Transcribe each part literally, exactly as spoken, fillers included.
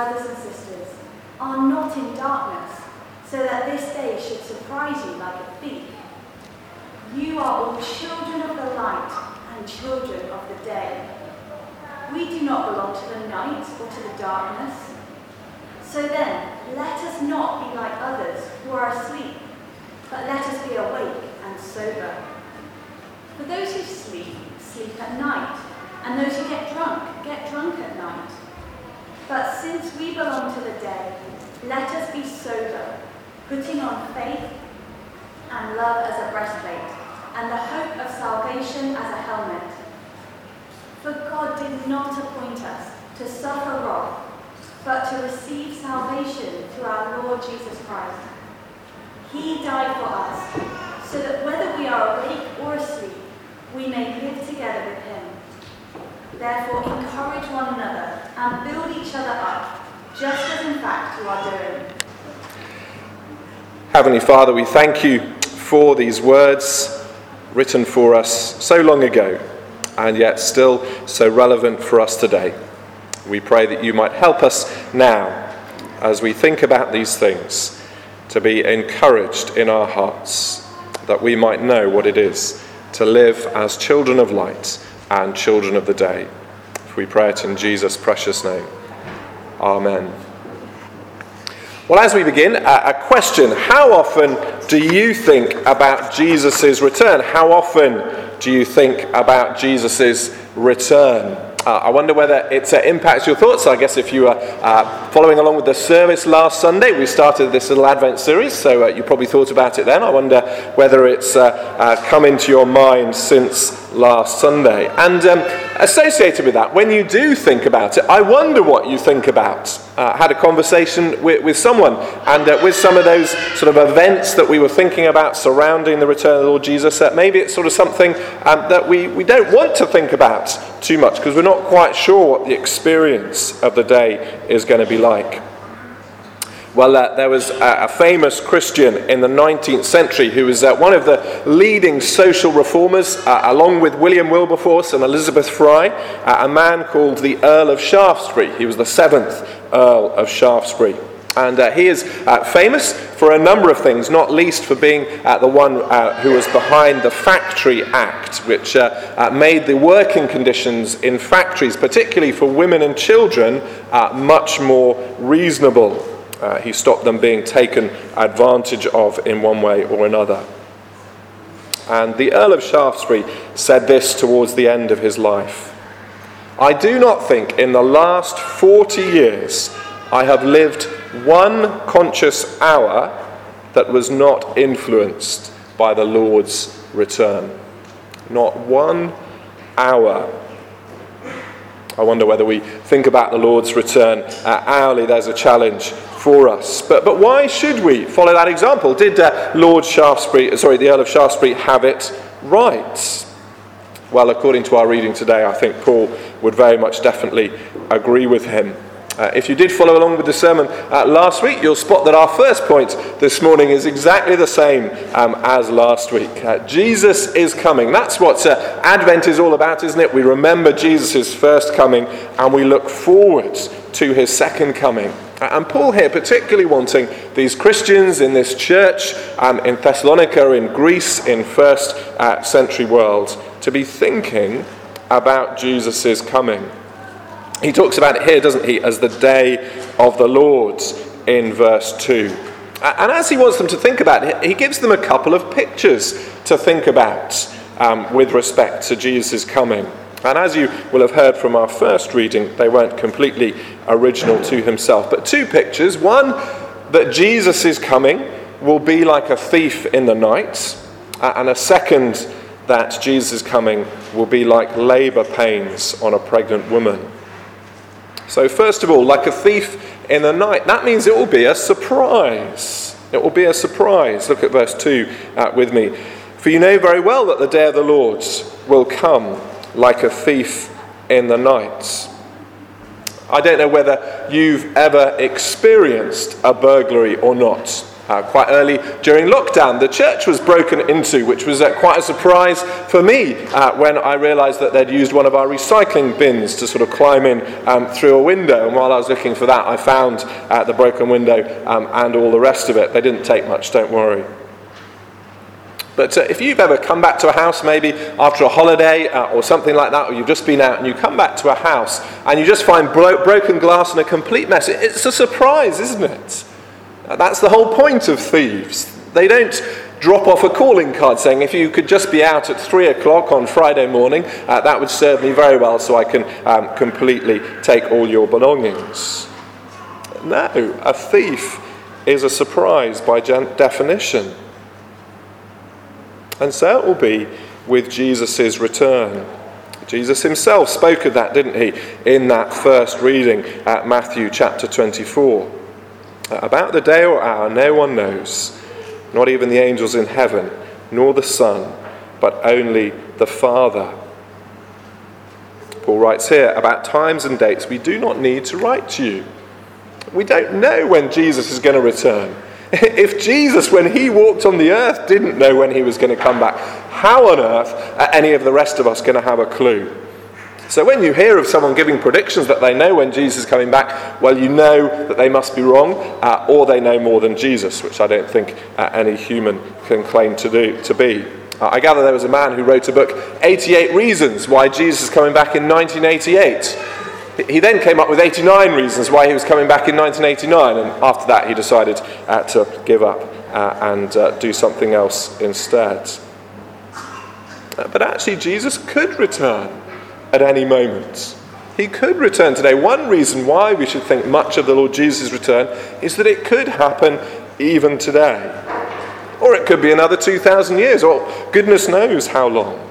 brothers and sisters, are not in darkness, so that this day should surprise you like a thief. You are all children of the light and children of the day. We do not belong to the night or to the darkness. So then, let us not be like others who are asleep, but let us be awake and sober. For those who sleep, sleep at night, and those who get drunk, get drunk at night. But since we belong to the day, let us be sober, putting on faith and love as a breastplate, and the hope of salvation as a helmet. For God did not appoint us to suffer wrath, but to receive salvation through our Lord Jesus Christ. He died for us, so that whether we are awake or asleep, we may live together with him. Therefore, encourage one another and build each other up, just as in fact you are doing. Heavenly Father, we thank you for these words written for us so long ago, and yet still so relevant for us today. We pray that you might help us now, as we think about these things, to be encouraged in our hearts, that we might know what it is to live as children of light and children of the day. We pray it in Jesus' precious name. Amen. Well, as we begin, a question. How often do you think about Jesus' return? How often do you think about Jesus' return? Uh, I wonder whether it uh, impacts your thoughts. I guess if you were uh, following along with the service last Sunday, we started this little Advent series, so uh, you probably thought about it then. I wonder whether it's uh, uh, come into your mind since last Sunday. And um, associated with that, when you do think about it, I wonder what you think about. I uh, had a conversation with, with someone, and uh, with some of those sort of events that we were thinking about surrounding the return of the Lord Jesus, uh, maybe it's sort of something um, that we, we don't want to think about too much, because we're not quite sure what the experience of the day is going to be like. Well, uh, there was a, a famous Christian in the nineteenth century who was uh, one of the leading social reformers, uh, along with William Wilberforce and Elizabeth Fry, uh, a man called the Earl of Shaftesbury. He was the seventh Earl of Shaftesbury. And uh, he is uh, famous for a number of things, not least for being uh, the one uh, who was behind the Factory Act, which uh, uh, made the working conditions in factories, particularly for women and children, uh, much more reasonable. Uh, he stopped them being taken advantage of in one way or another. And the Earl of Shaftesbury said this towards the end of his life: "I do not think in the last forty years I have lived one conscious hour that was not influenced by the Lord's return." Not one hour. I wonder whether we think about the Lord's return uh, hourly. There's a challenge for us. But but why should we follow that example? Did uh, Lord Shaftesbury, sorry, the Earl of Shaftesbury have it right? Well, according to our reading today, I think Paul would very much definitely agree with him. Uh, if you did follow along with the sermon uh, last week, you'll spot that our first point this morning is exactly the same um, as last week. Uh, Jesus is coming. That's what uh, Advent is all about, isn't it? We remember Jesus' first coming and we look forward to his second coming. Uh, and Paul here particularly wanting these Christians in this church um, in Thessalonica, in Greece, in first uh, century world, to be thinking about Jesus' coming. He talks about it here, doesn't he, as the day of the Lord in verse two. And as he wants them to think about it, he gives them a couple of pictures to think about um, with respect to Jesus' coming. And as you will have heard from our first reading, they weren't completely original to himself. But two pictures. One, that Jesus' coming will be like a thief in the night. And a second, that Jesus' coming will be like labour pains on a pregnant woman. So first of all, like a thief in the night, that means it will be a surprise. It will be a surprise. Look at verse two uh, with me. "For you know very well that the day of the Lord will come like a thief in the night." I don't know whether you've ever experienced a burglary or not. Uh, quite early during lockdown, the church was broken into, which was uh, quite a surprise for me uh, when I realised that they'd used one of our recycling bins to sort of climb in um, through a window. And while I was looking for that, I found uh, the broken window um, and all the rest of it. They didn't take much, don't worry. But uh, if you've ever come back to a house, maybe after a holiday uh, or something like that, or you've just been out and you come back to a house and you just find bro- broken glass and a complete mess, it's a surprise, isn't it? That's the whole point of thieves. They don't drop off a calling card saying, if you could just be out at three o'clock on Friday morning, uh, that would serve me very well so I can um, completely take all your belongings. No, a thief is a surprise by gen- definition. And so it will be with Jesus' return. Jesus himself spoke of that, didn't he, in that first reading at Matthew chapter twenty-four. About the day or hour no one knows, not even the angels in heaven, nor the Son, but only the Father. Paul writes here, about times and dates we do not need to write to you. We don't know when Jesus is going to return. If Jesus, when he walked on the earth, didn't know when he was going to come back, how on earth are any of the rest of us going to have a clue? So when you hear of someone giving predictions that they know when Jesus is coming back, well, you know that they must be wrong, uh, or they know more than Jesus, which I don't think uh, any human can claim to do to be. Uh, I gather there was a man who wrote a book, eighty-eight Reasons Why Jesus is Coming Back in nineteen eighty-eight. He then came up with eighty-nine reasons why he was coming back in nineteen eighty-nine, and after that he decided uh, to give up uh, and uh, do something else instead. Uh, but actually Jesus could return at any moment. He could return today. One reason why we should think much of the Lord Jesus' return is that it could happen even today. Or it could be another two thousand years, or goodness knows how long.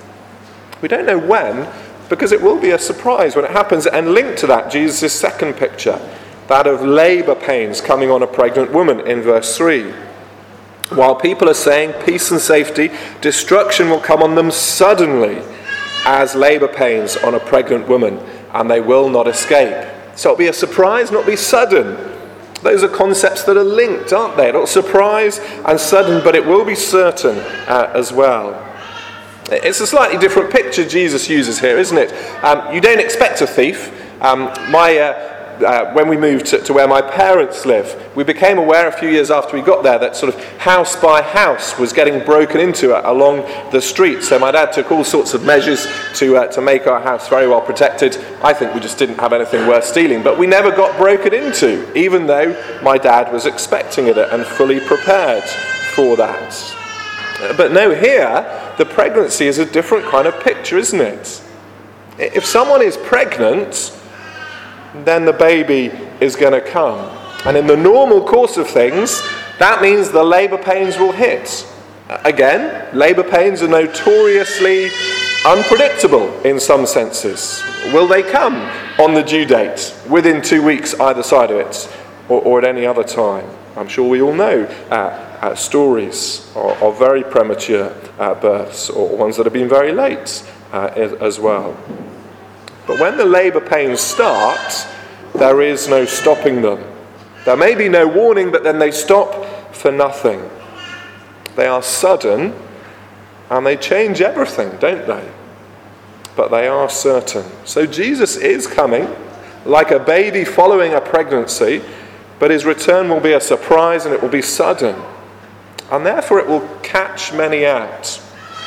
We don't know when, because it will be a surprise when it happens. And linked to that, Jesus' second picture, that of labour pains coming on a pregnant woman in verse three. While people are saying peace and safety, destruction will come on them suddenly as labour pains on a pregnant woman, and they will not escape. So it'll be a surprise, not be sudden. Those are concepts that are linked, aren't they? Not surprise and sudden, but it will be certain uh, as well. It's a slightly different picture Jesus uses here, isn't it? Um, you don't expect a thief. Um, my uh, uh, when we moved to, to where my parents live, we became aware a few years after we got there that sort of house by house was getting broken into uh, along the street. So my dad took all sorts of measures to uh, to make our house very well protected. I think we just didn't have anything worth stealing, but we never got broken into, even though my dad was expecting it and fully prepared for that. But no, here, the pregnancy is a different kind of picture, isn't it? If someone is pregnant, then the baby is going to come. And in the normal course of things, that means the labour pains will hit. Again, labour pains are notoriously unpredictable in some senses. Will they come on the due date, within two weeks either side of it, or, or at any other time? I'm sure we all know uh, uh, stories of, of very premature uh, births, or ones that have been very late uh, as well. But when the labour pains start, there is no stopping them. There may be no warning, but then they stop for nothing. They are sudden, and they change everything, don't they? But they are certain. So Jesus is coming, like a baby following a pregnancy, but his return will be a surprise and it will be sudden. And therefore it will catch many out.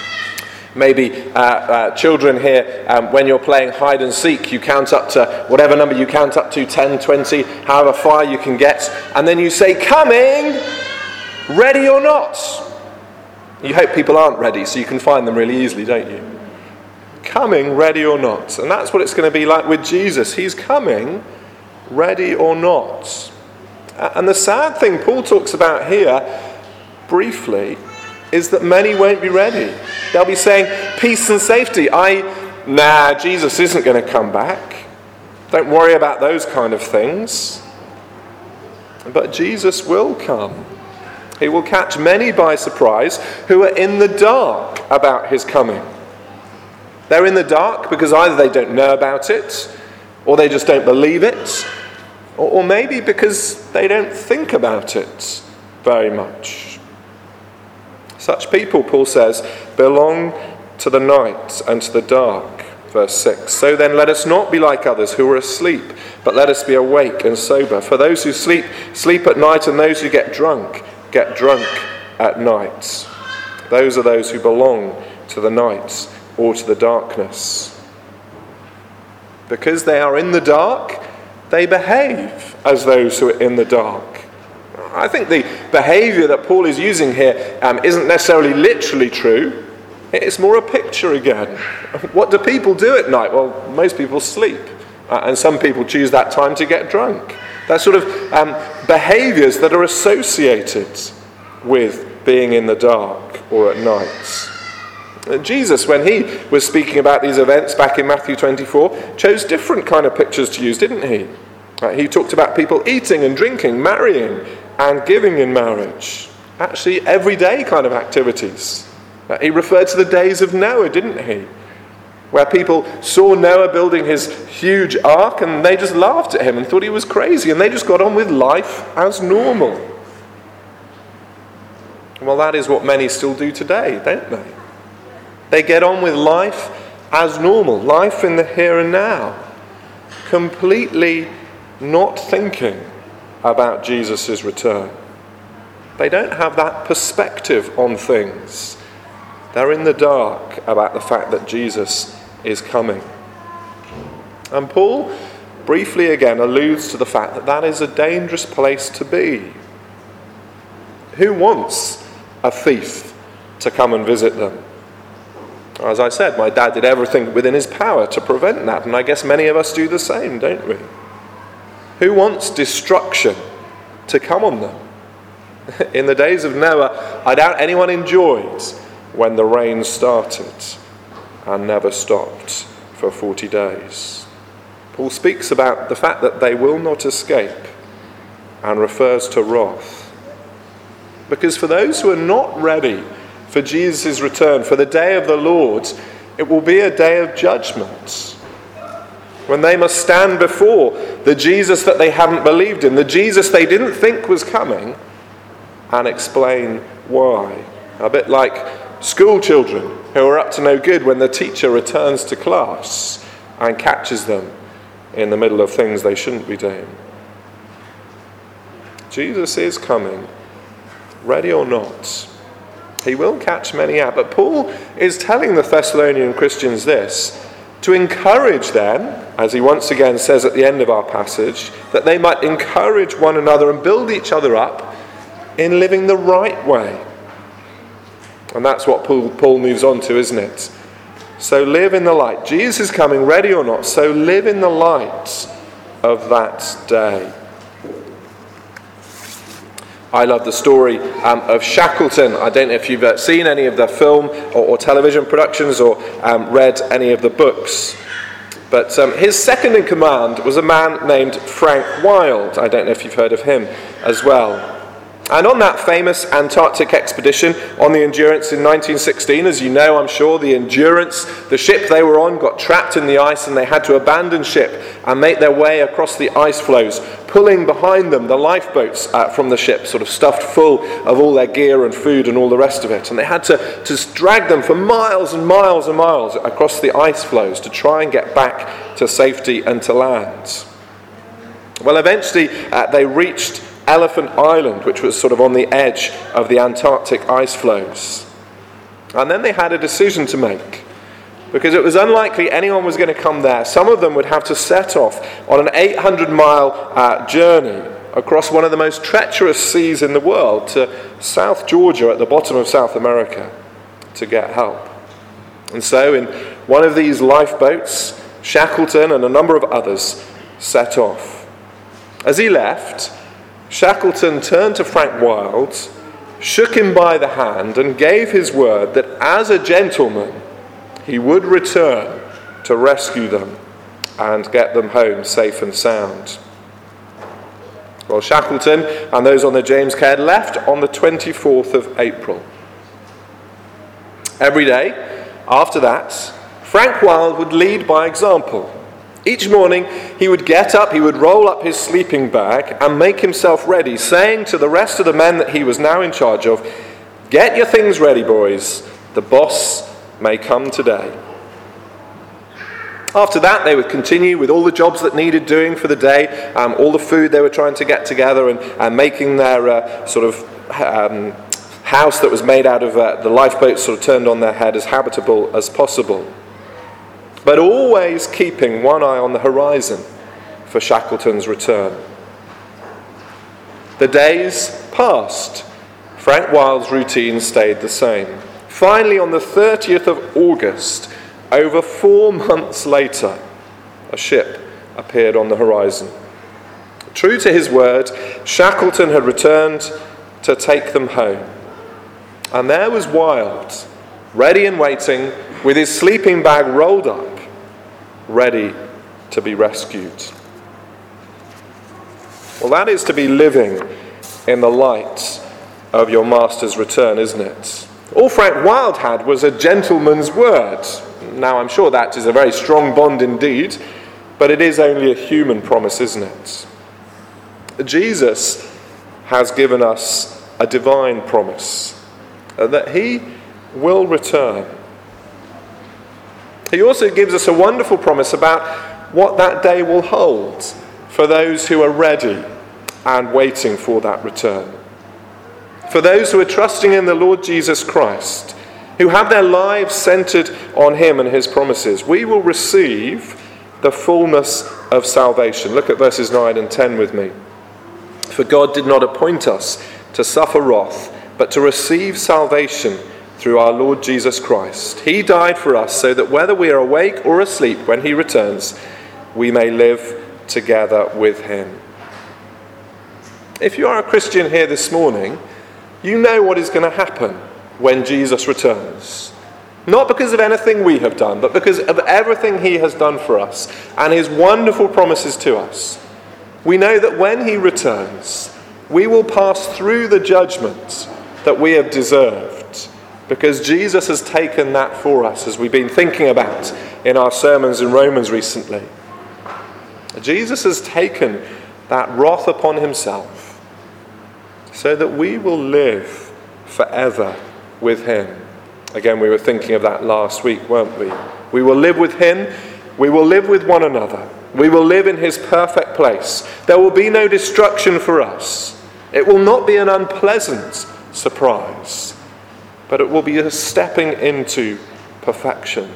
Maybe uh, uh, children here, um, when you're playing hide and seek, you count up to whatever number you count up to, ten, twenty, however far you can get, and then you say, coming, ready or not. You hope people aren't ready, so you can find them really easily, don't you? Coming, ready or not. And that's what it's going to be like with Jesus. He's coming, ready or not. And the sad thing Paul talks about here, briefly, is that many won't be ready. They'll be saying, peace and safety. I, nah, Jesus isn't going to come back. Don't worry about those kind of things. But Jesus will come. He will catch many by surprise who are in the dark about his coming. They're in the dark because either they don't know about it, or they just don't believe it, or, or maybe because they don't think about it very much. Such people, Paul says, belong to the night and to the dark. Verse six, so then let us not be like others who are asleep, but let us be awake and sober. For those who sleep, sleep at night, and those who get drunk, get drunk at night. Those are those who belong to the night or to the darkness. Because they are in the dark, they behave as those who are in the dark. I think the behaviour that Paul is using here um, isn't necessarily literally true. It's more a picture again. What do people do at night? Well, most people sleep. Uh, and some people choose that time to get drunk. They're sort of um, behaviours that are associated with being in the dark or at night. Uh, Jesus, when he was speaking about these events back in Matthew twenty-four, chose different kind of pictures to use, didn't he? Uh, he talked about people eating and drinking, marrying and giving in marriage. Actually, everyday kind of activities. Uh, he referred to the days of Noah, didn't he? Where people saw Noah building his huge ark and they just laughed at him and thought he was crazy, and they just got on with life as normal. Well, that is what many still do today, don't they? They get on with life as normal, life in the here and now, completely not thinking about Jesus' return. They don't have that perspective on things. They're in the dark about the fact that Jesus is coming. And Paul briefly again alludes to the fact that that is a dangerous place to be. Who wants a thief to come and visit them? As I said, my dad did everything within his power to prevent that, and I guess many of us do the same, don't we? Who wants destruction to come on them? In the days of Noah, I doubt anyone enjoyed when the rain started and never stopped for forty days. Paul speaks about the fact that they will not escape and refers to wrath. Because for those who are not ready for Jesus' return, for the day of the Lord, it will be a day of judgment, when they must stand before the Jesus that they haven't believed in, the Jesus they didn't think was coming, and explain why. A bit like school children who are up to no good when the teacher returns to class and catches them in the middle of things they shouldn't be doing. Jesus is coming, ready or not. He will catch many out. But Paul is telling the Thessalonian Christians this, to encourage them, as he once again says at the end of our passage, that they might encourage one another and build each other up in living the right way. And that's what Paul, Paul moves on to, isn't it? So live in the light. Jesus is coming, ready or not. So live in the light of that day. I love the story um, of Shackleton. I don't know if you've uh, seen any of the film or, or television productions or um, read any of the books. But um, his second in command was a man named Frank Wild. I don't know if you've heard of him as well. And on that famous Antarctic expedition on the Endurance in nineteen sixteen, as you know, I'm sure, the Endurance, the ship they were on, got trapped in the ice and they had to abandon ship and make their way across the ice floes, pulling behind them the lifeboats uh, from the ship, sort of stuffed full of all their gear and food and all the rest of it. And they had to, to drag them for miles and miles and miles across the ice floes to try and get back to safety and to land. Well, eventually uh, they reached Elephant Island, which was sort of on the edge of the Antarctic ice floes. And then they had a decision to make, because it was unlikely anyone was going to come there. Some of them would have to set off on an eight hundred mile uh, journey across one of the most treacherous seas in the world to South Georgia at the bottom of South America to get help. And so in one of these lifeboats, Shackleton and a number of others set off. As he left, Shackleton turned to Frank Wild, shook him by the hand, and gave his word that as a gentleman, he would return to rescue them and get them home safe and sound. Well, Shackleton and those on the James Caird left on the twenty-fourth of April. Every day after that, Frank Wild would lead by example. Each morning he would get up, he would roll up his sleeping bag and make himself ready, saying to the rest of the men that he was now in charge of, "Get your things ready, boys. The boss may come today." After that, they would continue with all the jobs that needed doing for the day, um, all the food they were trying to get together, and, and making their uh, sort of um, house that was made out of uh, the lifeboats sort of turned on their head as habitable as possible. But always keeping one eye on the horizon for Shackleton's return. The days passed. Frank Wilde's routine stayed the same. Finally, on the thirtieth of August, over four months later, a ship appeared on the horizon. True to his word, Shackleton had returned to take them home. And there was Wilde, ready and waiting, with his sleeping bag rolled up, ready to be rescued. Well, that is to be living in the light of your master's return, isn't it? All Frank Wilde had was a gentleman's word. Now, I'm sure that is a very strong bond indeed, but it is only a human promise, isn't it? Jesus has given us a divine promise that he will return. He also gives us a wonderful promise about what that day will hold for those who are ready and waiting for that return. For those who are trusting in the Lord Jesus Christ, who have their lives centered on him and his promises, we will receive the fullness of salvation. Look at verses nine and ten with me. For God did not appoint us to suffer wrath, but to receive salvation through our Lord Jesus Christ. He died for us so that whether we are awake or asleep when he returns, we may live together with him. If you are a Christian here this morning, you know what is going to happen when Jesus returns. Not because of anything we have done, but because of everything he has done for us and his wonderful promises to us. We know that when he returns, we will pass through the judgment that we have deserved, because Jesus has taken that for us, as we've been thinking about in our sermons in Romans recently. Jesus has taken that wrath upon himself so that we will live forever with him. Again, we were thinking of that last week, weren't we? We will live with him. We will live with one another. We will live in his perfect place. There will be no destruction for us. It will not be an unpleasant surprise, but it will be a stepping into perfection.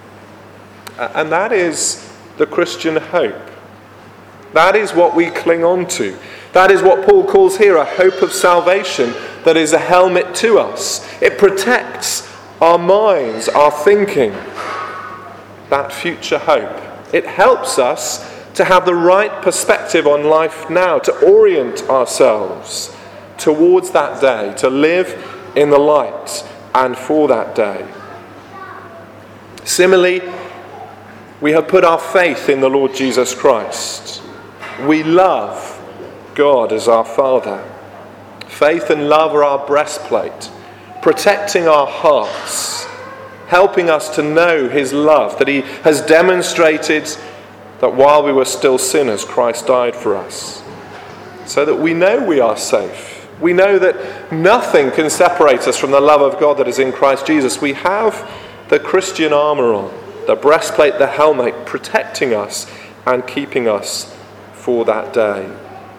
And that is the Christian hope. That is what we cling on to. That is what Paul calls here a hope of salvation that is a helmet to us. It protects our minds, our thinking, that future hope. It helps us to have the right perspective on life now, to orient ourselves towards that day, to live in the light and for that day. Similarly, we have put our faith in the Lord Jesus Christ. We love God as our Father. Faith and love are our breastplate, protecting our hearts, helping us to know his love, that he has demonstrated that while we were still sinners, Christ died for us, so that we know we are safe. We know that nothing can separate us from the love of God that is in Christ Jesus. We have the Christian armour on, the breastplate, the helmet, protecting us and keeping us for that day.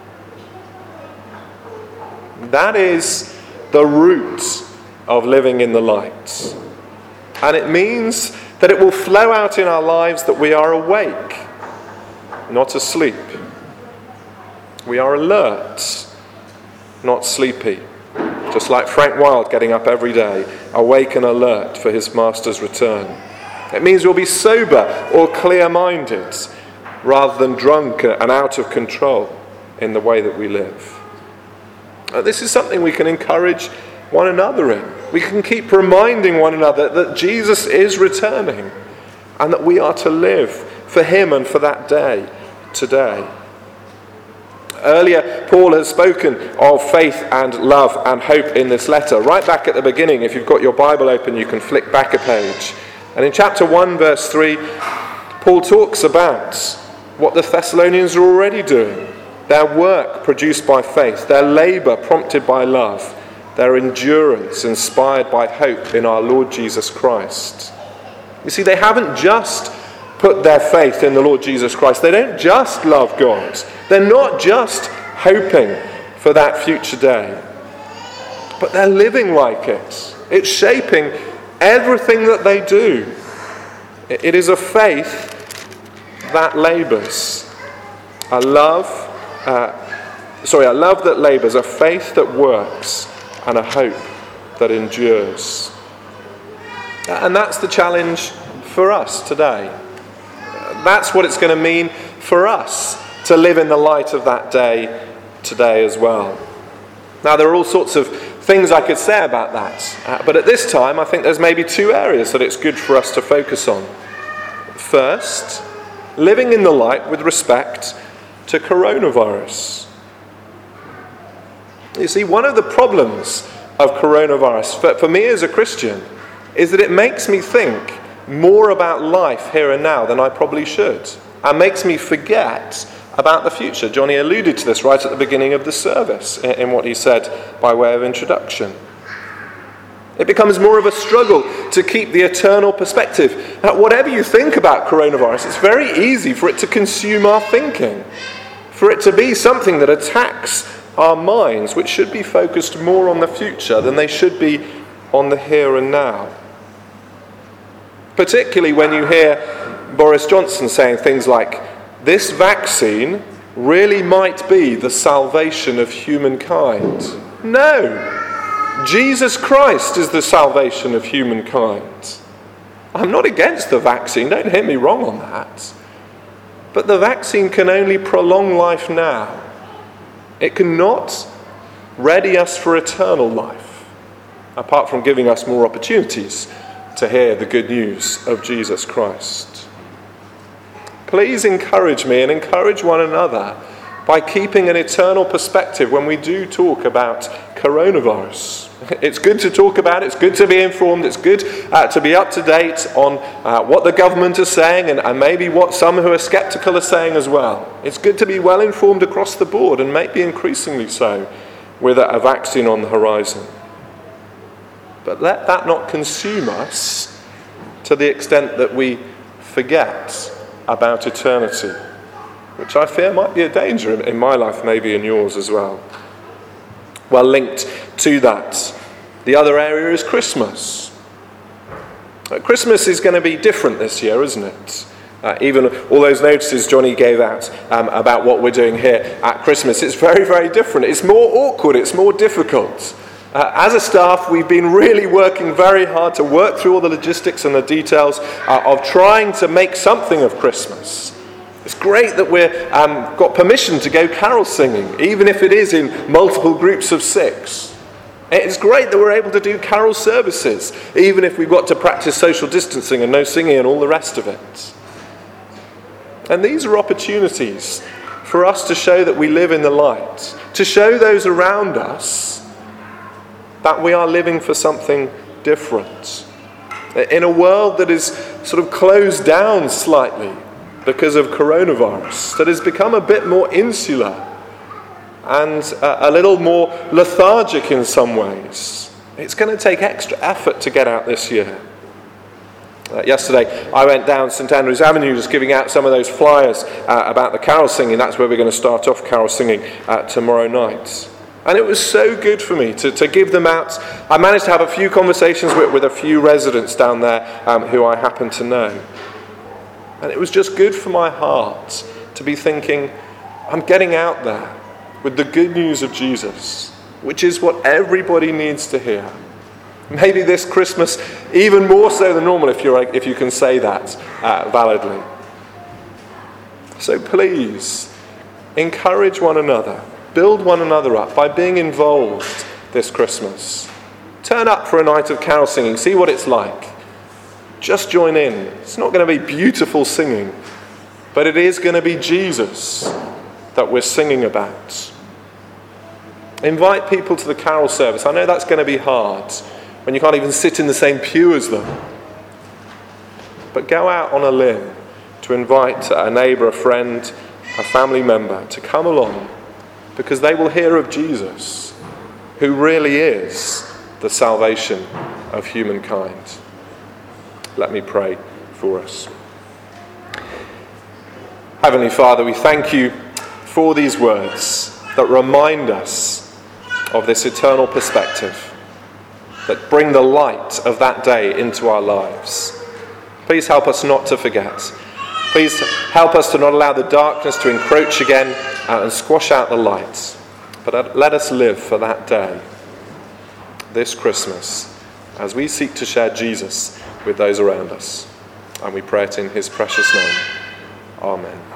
That is the root of living in the light. And it means that it will flow out in our lives that we are awake, not asleep. We are alert, not sleepy. Just like Frank Wilde getting up every day, awake and alert for his master's return. It means we'll be sober or clear-minded rather than drunk and out of control in the way that we live. Uh, this is something we can encourage one another in. We can keep reminding one another that Jesus is returning and that we are to live for him and for that day today. Earlier, Paul has spoken of faith and love and hope in this letter. Right back at the beginning, if you've got your Bible open, you can flick back a page. And in chapter one, verse three, Paul talks about what the Thessalonians are already doing. Their work produced by faith, their labour prompted by love, their endurance inspired by hope in our Lord Jesus Christ. You see, they haven't just put their faith in the Lord Jesus Christ. They don't just love God. They're not just hoping for that future day. But they're living like it. It's shaping everything that they do. It is a faith that labours. A love, uh, sorry, a love that labours, a faith that works, and a hope that endures. And that's the challenge for us today. That's what it's going to mean for us to live in the light of that day today as well. Now, there are all sorts of things I could say about that, uh, but at this time I think there's maybe two areas that it's good for us to focus on. First, living in the light with respect to coronavirus. You see, one of the problems of coronavirus, for, for me as a Christian, is that it makes me think more about life here and now than I probably should, and makes me forget about the future. Johnny alluded to this right at the beginning of the service in, in what he said by way of introduction. It becomes more of a struggle to keep the eternal perspective. Now, whatever you think about coronavirus, it's very easy for it to consume our thinking, for it to be something that attacks our minds, which should be focused more on the future than they should be on the here and now. Particularly when you hear Boris Johnson saying things like, this vaccine really might be the salvation of humankind. No! Jesus Christ is the salvation of humankind. I'm not against the vaccine, don't hear me wrong on that. But the vaccine can only prolong life now. It cannot ready us for eternal life, apart from giving us more opportunities to hear the good news of Jesus Christ. Please encourage me and encourage one another by keeping an eternal perspective when we do talk about coronavirus. It's good to talk about it, it's good to be informed, it's good uh, to be up to date on uh, what the government is saying and, and maybe what some who are sceptical are saying as well. It's good to be well informed across the board, and maybe increasingly so with a, a vaccine on the horizon. But let that not consume us to the extent that we forget about eternity, which I fear might be a danger in my life, maybe in yours as well. Well, linked to that, the other area is Christmas. Uh, Christmas is going to be different this year, isn't it? Uh, even all those notices Johnny gave out um, about what we're doing here at Christmas, it's very, very different. It's more awkward, it's more difficult. Uh, as a staff, we've been really working very hard to work through all the logistics and the details uh, of trying to make something of Christmas. It's great that we've um, got permission to go carol singing, even if it is in multiple groups of six. It's great that we're able to do carol services, even if we've got to practice social distancing and no singing and all the rest of it. And these are opportunities for us to show that we live in the light, to show those around us that we are living for something different. In a world that is sort of closed down slightly because of coronavirus, that has become a bit more insular and a, a little more lethargic in some ways. It's going to take extra effort to get out this year. Uh, yesterday I went down St Andrews Avenue just giving out some of those flyers uh, about the carol singing. That's where we're going to start off carol singing uh, tomorrow night. And it was so good for me to, to give them out. I managed to have a few conversations with, with a few residents down there um, who I happen to know. And it was just good for my heart to be thinking, I'm getting out there with the good news of Jesus, which is what everybody needs to hear. Maybe this Christmas, even more so than normal, if, you're, if you can say that uh, validly. So please, encourage one another. Build one another up by being involved this Christmas. Turn up for a night of carol singing. See what it's like. Just join in. It's not going to be beautiful singing, but it is going to be Jesus that we're singing about. Invite people to the carol service. I know that's going to be hard when you can't even sit in the same pew as them. But go out on a limb to invite a neighbour, a friend, a family member to come along, because they will hear of Jesus, who really is the salvation of humankind. Let me pray for us. Heavenly Father, we thank you for these words that remind us of this eternal perspective, that bring the light of that day into our lives. Please help us not to forget. Please help us to not allow the darkness to encroach again and squash out the light. But let us live for that day, this Christmas, as we seek to share Jesus with those around us. And we pray it in his precious name. Amen.